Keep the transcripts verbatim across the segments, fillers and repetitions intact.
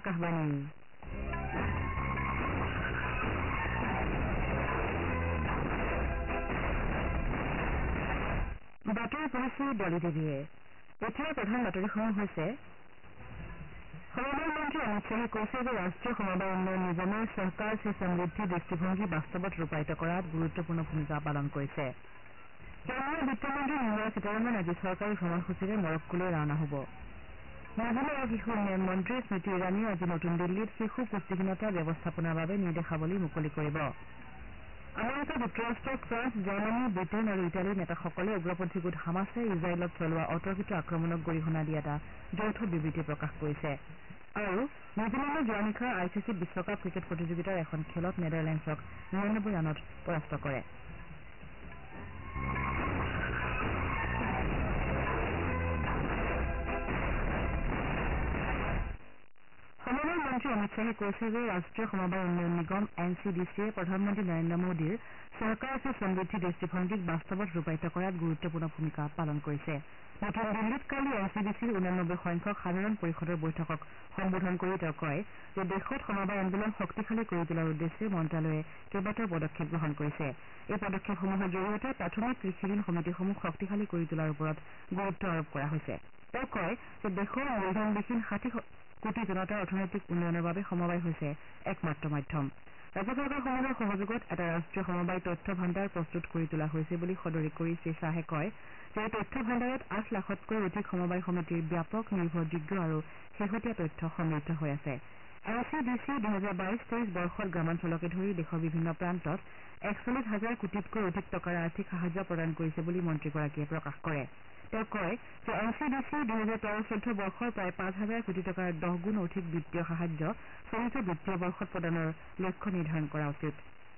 আকাশবাণী বাতৰি পঢ়িছে ডলি দেৱীয়ে। এতিয়া প্ৰধান বাতৰিসমূহ হৈছে সমবায় মন্ত্ৰী অমিত শ্বাহে কৈছে যে ৰাষ্ট্ৰীয় সমবায় উন্নয়ন নিগমে চৰকাৰ সে সমৃদ্ধি দৃষ্টিভংগী বাস্তৱত ৰূপায়িত কৰাত গুৰুত্বপূৰ্ণ ভূমিকা পালন কৰিছে। কেন্দ্ৰীয় বিত্তমন্ত্ৰী নিৰ্মলা সীতাৰমণ আজি চৰকাৰী ভ্ৰমণসূচীৰে মৰক্কোলৈ ৰাওনা হ'ব। মহিলা আৰু শিশু উন্নয়ন মন্ত্ৰী স্মৃতি ইৰাণীয়ে আজি নতুন দিল্লীত শিশু পুষ্টিহীনতা ব্যৱস্থাপনাৰ বাবে নিৰ্দেশাৱলী মুকলি কৰিব। আমেৰিকা যুক্তৰাষ্ট্ৰ ফ্ৰান্স জাৰ্মানী ব্ৰিটেইন আৰু ইটালীৰ নেতাসকলে উগ্ৰপন্থী গোট হামাছে ইজৰাইলত চলোৱা অতৰ্কিত আক্ৰমণক গৰিহণা দি এটা যৌথ বিবৃতি প্ৰকাশ কৰিছে। আৰু নিউজিলেণ্ডে যোৱা নিশা আই চি চি বিশ্বকাপ ক্ৰিকেট প্ৰতিযোগিতাৰ এখন খেলত নেডাৰলেণ্ডছক নিৰানব্বৈ ৰানত পৰাস্ত কৰে। সমবায় মন্ত্ৰী অমিত শ্বাহে কৈছে যে ৰাষ্ট্ৰীয় সমবায় উন্নয়ন নিগম এন চি ডি চিয়ে প্ৰধানমন্ত্ৰী নৰেন্দ্ৰ মোদীৰ চৰকাৰ সে সমৃদ্ধি দৃষ্টিভংগীক বাস্তৱত ৰূপায়িত কৰাত গুৰুত্বপূৰ্ণ ভূমিকা পালন কৰিছে। নতুন দিল্লীত কালি এন চি ডি চিৰ ঊনানব্বৈ সংখ্যক সাধাৰণ পৰিষদৰ বৈঠকক সম্বোধন কৰি তেওঁ কয় যে দেশত সমবায় আন্দোলন শক্তিশালী কৰি তোলাৰ উদ্দেশ্যে মন্ত্ৰালয়ে কেইবাটাও পদক্ষেপ গ্ৰহণ কৰিছে। এই পদক্ষেপসমূহৰ জৰিয়তে প্ৰাথমিক কৃষিঋণ সমিতিসমূহ শক্তিশালী কৰি তোলাৰ ওপৰত গুৰুত্ব আৰোপ কৰা হৈছে। তেওঁ কয় যে দেশৰ মূলধনবিহীন ষাঠি কোটি জনতাৰ অৰ্থনৈতিক উন্নয়নৰ বাবে সমবায় হৈছে একমাত্ৰ মাধ্যম। ৰাজ্য চৰকাৰসমূহৰ সহযোগত এটা ৰাষ্ট্ৰীয় সমবায় তথ্য ভাণ্ডাৰ প্ৰস্তুত কৰি তোলা হৈছে বুলি সদৰি কৰি শ্ৰীশ্বাহে কয় যে এই তথ্য ভাণ্ডাৰত আঠ লাখতকৈ অধিক সমবায় সমিতিৰ ব্যাপক নিৰ্ভৰযোগ্য আৰু শেহতীয়া তথ্য সমৃদ্ধ হৈ আছে। এন চি ডি চি দুহেজাৰ বাইশ তেইছ বৰ্ষত গ্ৰামাঞ্চলকে ধৰি দেশৰ বিভিন্ন প্ৰান্তত একচল্লিছ হাজাৰ কোটিতকৈ অধিক টকাৰ আৰ্থিক সাহায্য প্ৰদান কৰিছে বুলি মন্ত্ৰীগৰাকীয়ে প্ৰকাশ কৰে। তেওঁ কয় যে এন চি ডি চি দুহেজাৰ তেৰ চৈধ্য বৰ্ষৰ প্ৰায় পাঁচ হাজাৰ কোটি টকাৰ দহ গুণ অধিক বিত্তীয় সাহায্য চলিত বিত্তীয় বৰ্ষত প্ৰদানৰ লক্ষ্য নিৰ্ধাৰণ কৰা উচিত।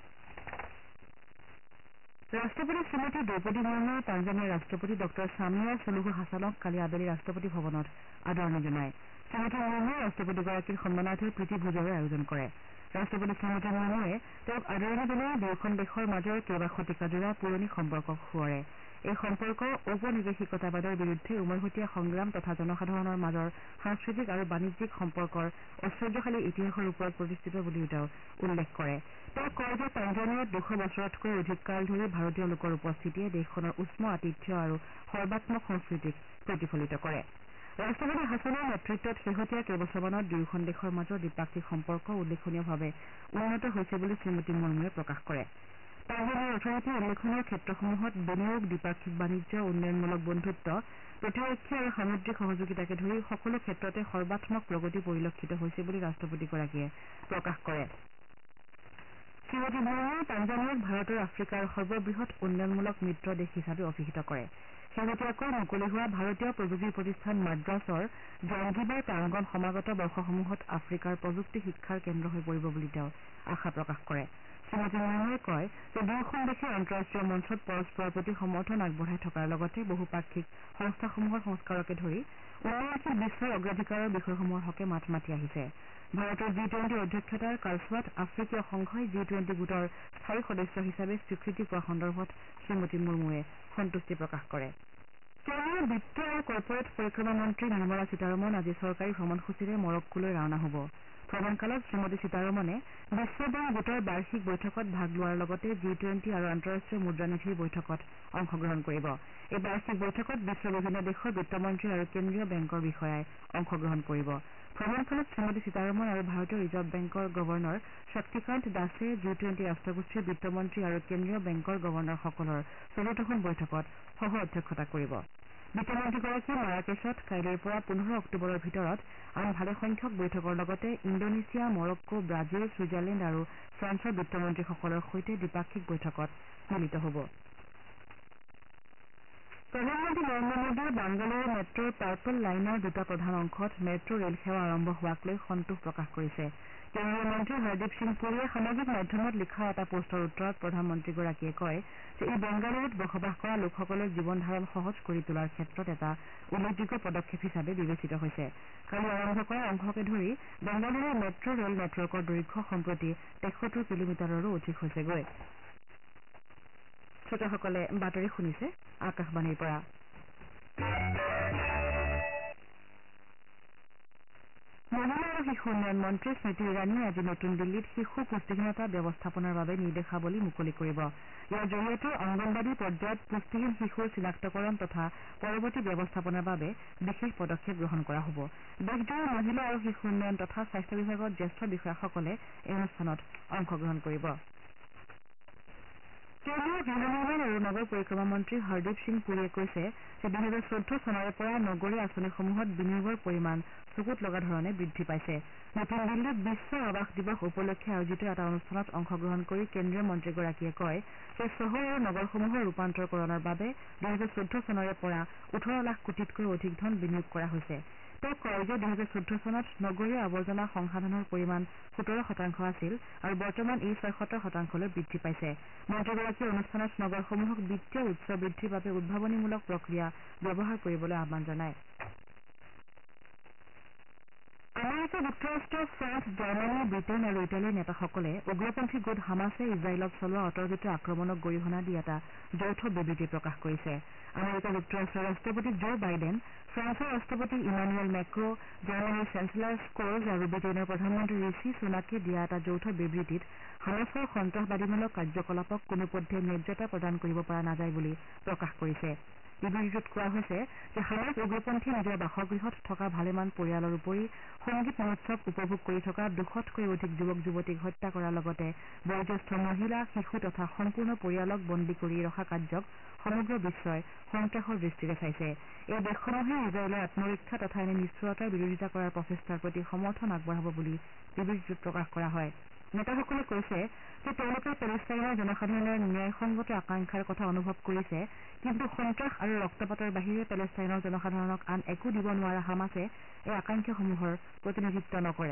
ৰাষ্ট্ৰপতি শ্ৰীমতী দ্ৰৌপদী মুৰ্মুৱে তাঞ্জানিয়াৰ ৰাষ্ট্ৰপতি ডঃ ছামিয়া চুলুহু হাছানক কালি আবেলি ৰাষ্ট্ৰপতি ভৱনত আদৰণি জনায়। শ্ৰীমতী মুৰ্মুৱে ৰাষ্ট্ৰপতিগৰাকীৰ সন্মানাৰ্থে প্ৰীতিভোজৰো আয়োজন কৰে। ৰাষ্ট্ৰপতি শ্ৰীমতী মুৰ্মুৱে তেওঁক আদৰণি জনাই দুয়োখন দেশৰ মাজৰ কেইবা শতিকাজোৰা পুৰণি সম্পৰ্কক সোঁৱৰে। এই সম্পৰ্ক ঔপনিৱেশিকতাবাদৰ বিৰুদ্ধে উমৈহতীয়া সংগ্ৰাম তথা জনসাধাৰণৰ মাজৰ সাংস্কৃতিক আৰু বাণিজ্যিক সম্পৰ্কৰ ঐশ্বৰ্যশালী ইতিহাসৰ ওপৰত প্ৰতিষ্ঠিত বুলিও তেওঁ উল্লেখ কৰে। তেওঁ কয় যে তাঞ্জানিয়াত দুশ বছৰতকৈ অধিক কাল ধৰি ভাৰতীয় লোকৰ উপস্থিতিয়ে দেশখনৰ উষ্ম আতিথ্য আৰু সৰ্বাত্মক সংস্কৃতিক প্ৰতিফলিত কৰে। ৰাষ্ট্ৰপতি হাছানৰ নেতৃত্বত শেহতীয়া কেইবছৰমানত দুয়োখন দেশৰ মাজৰ দ্বিপাক্ষিক সম্পৰ্ক উল্লেখনীয়ভাৱে উন্নত হৈছে বুলি শ্ৰীমতী মুৰ্মুৱে প্ৰকাশ কৰে। তাঞ্জানিয়াৰ অৰ্থনীতিৰ উল্লেখনীয় ক্ষেত্ৰসমূহত বিনিয়োগ, দ্বিপাক্ষিক বাণিজ্য, উন্নয়নমূলক বন্ধুত্ব, প্ৰতিৰক্ষা আৰু সামুদ্ৰিক সহযোগিতাকে ধৰি সকলো ক্ষেত্ৰতে সৰ্বাত্মক প্ৰগতি পৰিলক্ষিত হৈছে বুলি ৰাষ্ট্ৰপতিগৰাকীয়ে প্ৰকাশ কৰে। শ্ৰীমতী মুৰ্মুৱে তাঞ্জানিয়াক ভাৰতৰ আফ্ৰিকাৰ সৰ্ববৃহৎ উন্নয়নমূলক মিত্ৰ দেশ হিচাপে অভিহিত কৰে। শেহতীয়াকৈ মুকলি হোৱা ভাৰতীয় প্ৰযুক্তি প্ৰতিষ্ঠান মাদ্ৰাছৰ জাঞ্জিবাৰ প্ৰাংগণ সমাগত বৰ্ষসমূহত আফ্ৰিকাৰ প্ৰযুক্তি শিক্ষাৰ কেন্দ্ৰ হৈ পৰিব বুলি তেওঁ আশা প্ৰকাশ কৰে। শ্ৰীমতী মুৰ্মুৱে কয় যে দুয়োখন দেশে আন্তঃৰাষ্ট্ৰীয় মঞ্চত পৰস্পৰৰ প্ৰতি সমৰ্থন আগবঢ়াই থকাৰ লগতে বহুপাক্ষিক সংস্থাসমূহৰ সংস্কাৰকে ধৰি উন্নয়নশীল বিশ্বৰ অগ্ৰাধিকাৰৰ বিষয়সমূহৰ হকে মাত মাতি আহিছে। ভাৰতৰ জি টুৱেণ্টিৰ অধ্যক্ষতাৰ কালছোৱাত আফ্ৰিকীয় সংঘই জি টুৱেণ্টি গোটৰ স্থায়ী সদস্য হিচাপে স্বীকৃতি পোৱা সন্দৰ্ভত শ্ৰীমতী মুৰ্মুৱে সন্তুষ্টি প্ৰকাশ কৰে। কেন্দ্ৰীয় বিত্ত আৰু কৰ্পৰেট পৰিক্ৰমা মন্ত্ৰী নিৰ্মলা সীতাৰমণ আজি চৰকাৰী ভ্ৰমণসূচীৰে মৰক্কোলৈ ৰাওনা হ'ব। ভ্ৰমণকালত শ্ৰীমতী সীতাৰমণে বিশ্ব বেংক গোটৰ বাৰ্ষিক বৈঠকত ভাগ লোৱাৰ লগতে জি টুৱেণ্টি আৰু আন্তঃৰাষ্ট্ৰীয় মুদ্ৰানিধিৰ বৈঠকত অংশগ্ৰহণ কৰিব। এই বাৰ্ষিক বৈঠকত বিশ্বৰ বিভিন্ন দেশৰ বিত্তমন্ত্ৰী আৰু কেন্দ্ৰীয় বেংকৰ বিষয়াই অংশগ্ৰহণ কৰিব। ভ্ৰমণকালত শ্ৰীমতী সীতাৰমণ আৰু ভাৰতীয় ৰিজাৰ্ভ বেংকৰ গভৰ্ণৰ শক্তিকান্ত দাসে জি টুৱেণ্টি ৰাষ্ট্ৰগোষ্ঠীৰ বিত্তমন্ত্ৰী আৰু কেন্দ্ৰীয় বেংকৰ গভৰ্ণৰসকলৰ চতুৰ্থখন বৈঠকত সহ অধ্যক্ষতা কৰিব। বিত্তমন্ত্ৰীগৰাকীয়ে মাৰাকেচত কাইলৈৰ পৰা পোন্ধৰ অক্টোবৰৰ ভিতৰত আন ভালেসংখ্যক বৈঠকৰ লগতে ইণ্ডোনেছিয়া, মৰক্কো, ব্ৰাজিল, ছুইজাৰলেণ্ড আৰু ফ্ৰান্সৰ বিত্তমন্ত্ৰীসকলৰ সৈতে দ্বিপাক্ষিক বৈঠকত মিলিত হ'ব। প্ৰধানমন্ত্ৰী নৰেন্দ্ৰ মোদীয়ে বাংগালুৰু মেট্ৰ'ৰ পাৰ্পল লাইনৰ দুটা প্ৰধান অংশত মেট্ৰ' ৰেল সেৱা আৰম্ভ হোৱাক লৈ সন্তোষ প্ৰকাশ কৰিছে। কেন্দ্ৰীয় মন্ত্ৰী হৰদীপ সিং পুৰীয়ে সামাজিক মাধ্যমত লিখা এটা পোষ্টৰ উত্তৰত প্ৰধানমন্ত্ৰীগৰাকীয়ে কয় যে ই বেংগালুৰুত বসবাস কৰা লোকসকলৰ জীৱন ধাৰণ সহজ কৰি তোলাৰ ক্ষেত্ৰত এটা উল্লেখযোগ্য পদক্ষেপ হিচাপে বিবেচিত হৈছে। কালি আৰম্ভ কৰা অংশকে ধৰি বেংগালুৰুৰ মেট্ৰ' ৰেল নেটৱৰ্কৰ দৈৰ্ঘ্য সম্প্ৰতি তেসত্তৰ কিলোমিটাৰৰো অধিক হৈছেগৈ। শ্ৰোতাসকলে বাতৰি শুনিছে আকাশবাণীৰ পৰা। মহিলা আৰু শিশু উন্নয়ন মন্ত্ৰী স্মৃতি ইৰাণীয়ে আজি নতুন দিল্লীত শিশু পুষ্টিহীনতা ব্যৱস্থাপনাৰ বাবে নিৰ্দেশাৱলী মুকলি কৰিব। ইয়াৰ জৰিয়তে অংগনবাড়ী পৰ্যায়ত পুষ্টিহীন শিশুৰ চিনাক্তকৰণ তথা পৰৱৰ্তী ব্যৱস্থাপনাৰ বাবে বিশেষ পদক্ষেপ গ্ৰহণ কৰা হ'ব। দেশজোৰা মহিলা আৰু শিশু উন্নয়ন তথা স্বাস্থ্য বিভাগৰ জ্যেষ্ঠ বিষয়াসকলে এই অনুষ্ঠানত অংশগ্ৰহণ কৰিব। কেন্দ্ৰীয় গৃহ নিৰ্মাণ আৰু নগৰ পৰিক্ৰমা মন্ত্ৰী হৰদীপ সিং পুৰীয়ে কৈছে যে দুহেজাৰ চৈধ্য চনৰে পৰা নগৰীয়া আঁচনিসমূহত বিনিয়োগৰ পৰিমাণ চকুত লগা ধৰণে বৃদ্ধি পাইছে। নতুন দিল্লীত বিশ্ব আৱাস দিৱস উপলক্ষে আয়োজিত এটা অনুষ্ঠানত অংশগ্ৰহণ কৰি কেন্দ্ৰীয় মন্ত্ৰীগৰাকীয়ে কয় যে চহৰ আৰু নগৰসমূহৰ ৰূপান্তৰকৰণৰ বাবে দুহেজাৰ চৈধ্য চনৰে পৰা ওঠৰ লাখ কোটিতকৈ অধিক ধন বিনিয়োগ কৰা হৈছে। তেওঁ কয় যে দুহেজাৰ চৈধ্য চনত নগৰীয়া আৱৰ্জনা সংসাধনৰ পৰিমাণ সোতৰ শতাংশ আছিল আৰু বৰ্তমান ই ছয়সত্তৰ শতাংশলৈ বৃদ্ধি পাইছে। মন্ত্ৰীগৰাকীয়ে অনুষ্ঠানত নগৰসমূহক বিত্তীয় উৎস বৃদ্ধিৰ বাবে উদ্ভাৱনীমূলক প্ৰক্ৰিয়া ব্যৱহাৰ কৰিবলৈ আহ্বান জনায়। আমেৰিকা যুক্তৰাষ্ট্ৰ, ফ্ৰান্স, জাৰ্মানী, ব্ৰিটেইন আৰু ইটালীৰ নেতাসকলে উগ্ৰপন্থী গোট হামাছে ইজৰাইলত চলোৱা অতৰ্কিত আক্ৰমণক গৰিহণা দি এটা যৌথ বিবৃতি প্ৰকাশ কৰিছে। আমেৰিকা যুক্তৰাষ্ট্ৰৰ ৰাষ্ট্ৰপতি জো বাইডেন, ফ্ৰান্সৰ ৰাষ্ট্ৰপতি ইমানুৱেল মেক্ৰ', জাৰ্মানীৰ চেঞ্চেলৰ স্ক'ৰ্জ আৰু ব্ৰিটেইনৰ প্ৰধানমন্ত্ৰী ঋষি সুনাকে দিয়া এটা যৌথ বিবৃতিত হামাছৰ সন্ত্ৰাসবাদীমূলক কাৰ্যকলাপক কোনোপধ্যে ন্যায্যতা প্ৰদান কৰিব পৰা নাযায় বুলি প্ৰকাশ কৰিছে। বিবৃতিটোত কোৱা হৈছে যে হামাছ উগ্ৰপন্থীয়ে নিজৰ বাসগৃহত থকা ভালেমান পৰিয়ালৰ উপৰি সংগীত মহোৎসৱ উপভোগ কৰি থকা দুশতকৈ অধিক যুৱক যুৱতীক হত্যা কৰাৰ লগতে বয়োজ্যেষ্ঠ মহিলা, শিশু তথা সম্পূৰ্ণ পৰিয়ালক বন্দী কৰি ৰখা কাৰ্যক সমগ্ৰ বিশ্বই সন্ত্ৰাসৰ দৃষ্টিৰে চাইছে। এই দেশসমূহে ইজৰাইলৰ আত্মৰক্ষা তথা এনে নিষ্ঠুৰতাৰ বিৰোধিতা কৰাৰ প্ৰচেষ্টাৰ প্ৰতি সমৰ্থন আগবঢ়াব বুলি বিবৃতিটোত প্ৰকাশ কৰা হয়। নেতাসকলে কৈছে যে তেওঁলোকে পেলেষ্টাইনৰ জনসাধাৰণৰ ন্যায়সংগত আকাংক্ষাৰ কথা অনুভৱ কৰিছে, কিন্তু সন্ত্ৰাস আৰু ৰক্তপাতৰ বাহিৰে পেলেষ্টাইনৰ জনসাধাৰণক আন একো দিব নোৱাৰা হামাছে এই আকাংক্ষাসমূহৰ প্ৰতিনিধিত্ব নকৰে।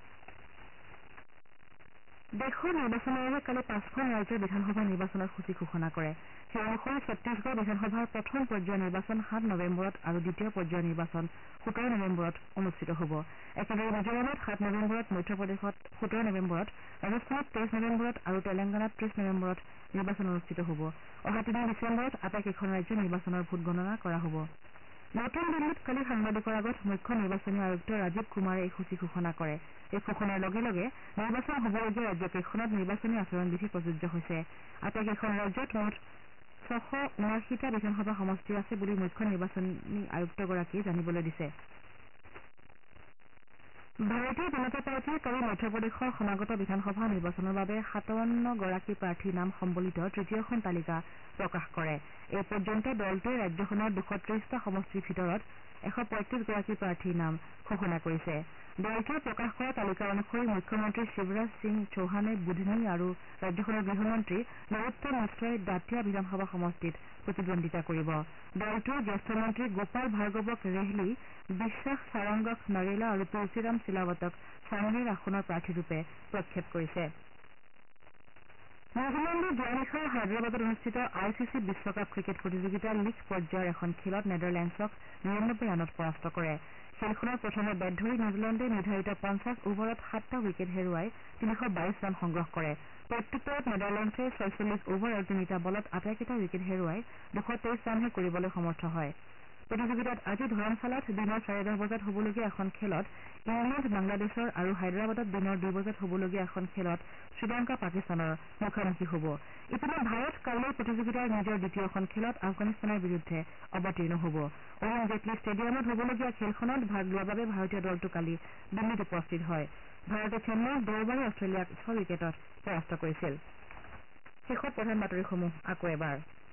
দেশৰ নিৰ্বাচন আয়োগে কালি পাঁচখন ৰাজ্যৰ বিধানসভা নিৰ্বাচনৰ সূচী ঘোষণা কৰে। সেই অনুসৰি ছত্তীশগড় বিধানসভাৰ প্ৰথম পৰ্যায়ৰ নিৰ্বাচন সাত নৱেম্বৰত আৰু দ্বিতীয় পৰ্যায়ৰ নিৰ্বাচন সোতৰ নৱেম্বৰত অনুষ্ঠিত হ'ব। একেদৰে মিজোৰামত সাত নৱেম্বৰত, মধ্যপ্ৰদেশত সোতৰ নৱেম্বৰত, ৰাজস্থানত তেইছ নৱেম্বৰত আৰু তেলেংগানাত ত্ৰিছ নৱেম্বৰত নিৰ্বাচন অনুষ্ঠিত হ'ব। অহা তিনি ডিচেম্বৰত আটাইকেইখন ৰাজ্যত নিৰ্বাচনৰ ভোট গণনা কৰা হ'ব। নতুন দিল্লীত কালি সাংবাদিকৰ আগত মুখ্য নিৰ্বাচনী আয়ুক্ত ৰাজীৱ কুমাৰে এই সূচী ঘোষণা কৰে। এই ঘোষণাৰ লগে লগে নিৰ্বাচন হ'বলগীয়া ৰাজ্যকেইখনত নিৰ্বাচনী আচৰণবিধি প্ৰযোজ্য হৈছে। আটাইকেইখন ৰাজ্যত মুঠ ছশ উনাশীটা বিধানসভা সমষ্টি আছে বুলি মুখ্য নিৰ্বাচনী আয়ুক্তগৰাকীয়ে জানিবলৈ দিছে। ভাৰতীয় জনতা পাৰ্টীয়ে কালি মধ্যপ্ৰদেশৰ সমাগত বিধানসভা নিৰ্বাচনৰ বাবে সাতাৱন্ন গৰাকী প্ৰাৰ্থীৰ নাম সম্বলিত তৃতীয়খন তালিকা প্ৰকাশ কৰে। এই পৰ্যন্ত দলটোৱে ৰাজ্যখনৰ দুশ ত্ৰিশটা সমষ্টিৰ ভিতৰত এশ পঁয়ত্ৰিশ গৰাকী প্ৰাৰ্থীৰ নাম ঘোষণা কৰিছে। দলটোৱে প্ৰকাশ কৰা তালিকা অনুসৰি মুখ্যমন্ত্ৰী শিৱৰাজ সিং চৌহানে বুধনী আৰু ৰাজ্যখনৰ গৃহমন্ত্ৰী নৰোত্তম মিশ্ৰই দাতিয়া বিধানসভা সমষ্টিত প্ৰতিদ্বন্দ্বিতা কৰিব। দলটোৱে জ্যেষ্ঠ মন্ত্ৰী গোপাল ভাৰ্গৱক ৰেহলী, বিশ্বাস সাৰংগক নৰেলা আৰু তুলসীৰাম চিলাৱটক চাংলিৰ আসনৰ প্ৰাৰ্থীৰূপে প্ৰক্ষেপ কৰিছে। নিউজিলেণ্ডে যোৱা নিশা হায়দৰাবাদত অনুষ্ঠিত আই চি চি বিশ্বকাপ ক্ৰিকেট প্ৰতিযোগিতাৰ লীগ পৰ্যায়ৰ এখন খেলত নেডাৰলেণ্ডছক নিৰানব্বৈ ৰানত পৰাস্ত কৰে। খেলখনৰ প্ৰথমে বেট ধৰি নিউজিলেণ্ডে নিৰ্ধাৰিত পঞ্চাছ অভাৰত সাতটা উইকেট হেৰুৱাই তিনিশ বাইশ ৰান সংগ্ৰহ কৰে। প্ৰত্যুত্তৰত নেডাৰলেণ্ডছে ছয়চল্লিছ অভাৰ আৰু তিনিটা বলত আটাইকেইটা উইকেট হেৰুৱাই দুশ তেইছ ৰানহে কৰিবলৈ সমৰ্থ হয়। প্ৰতিযোগিতাত আজি ধৰমশালাত দিনৰ চাৰে দহ বজাত হ'বলগীয়া এখন খেলত ইংলেণ্ড বাংলাদেশৰ আৰু হায়দৰাবাদত দিনৰ দুই বজাত হ'বলগীয়া এখন খেলত শ্ৰীলংকা পাকিস্তানৰ মুখামুখি হ'ব। ইপিনে ভাৰত কাইলৈ প্ৰতিযোগিতাৰ নিজৰ দ্বিতীয়খন খেলত আফগানিস্তানৰ বিৰুদ্ধে অৱতীৰ্ণ হ'ব। অৰুণ জেটলী ষ্টেডিয়ামত হ'বলগীয়া খেলখনত ভাগ লোৱাৰ বাবে ভাৰতীয় দলটো কালি দিল্লীত উপস্থিত হয়। ভাৰতে চেন্নাইত দেওবাৰে অষ্ট্ৰেলিয়াক ছয় উইকেটত পৰাস্ত কৰিছিল। শেষত প্ৰধান বাতৰিসমূহ আকৌ এবাৰ।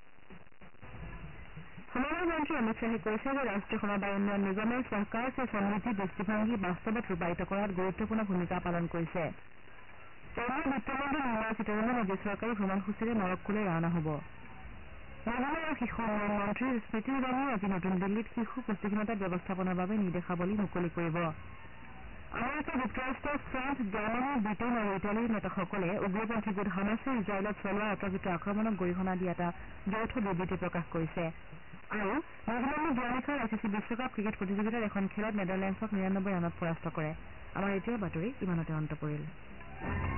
সমাজৰ মন্ত্ৰী অমিত শ্বাহে কৈছে যে ৰাষ্ট্ৰীয় সমবায় উন্নয়ন নিগমে চৰকাৰ সে সমৃদ্ধি দৃষ্টিভংগী বাস্তৱত ৰূপায়িত কৰাত গুৰুত্বপূৰ্ণ ভূমিকা পালন কৰিছে। কেন্দ্ৰীয় বিত্তমন্ত্ৰী নিৰ্মলা সীতাৰমণ আজি চৰকাৰী ভ্ৰমণসূচীৰে মৰক্কোলৈ ৰাওনা হ'ব। মহিলা আৰু শিশু উন্নয়ন মন্ত্ৰী স্মৃতি ইৰাণীয়ে আজি নতুন দিল্লীত শিশু পুষ্টিহীনতা ব্যৱস্থাপনাৰ বাবে নিৰ্দেশাৱলী মুকলি কৰিব। আমেৰিকা যুক্তৰাষ্ট্ৰ, ফ্ৰান্স, জাৰ্মানী, ব্ৰিটেইন আৰু ইটালীৰ নেতাসকলে উগ্ৰপন্থী গোট হামাছে ইজৰাইলত চলোৱা অতৰ্কিত আক্ৰমণক গৰিহণা দি এটা যৌথ বিবৃতি প্ৰকাশ কৰিছে। আৰু নিউজিলেণ্ডে যোৱা নিশা আই চি চি বিশ্বকাপ ক্ৰিকেট প্ৰতিযোগিতাৰ এখন খেলত নেডাৰলেণ্ডছক নিৰানব্বৈ ৰানত পৰাস্ত কৰে। আমাৰ এতিয়াৰ বাতৰি ইমানতে অন্ত পৰিল।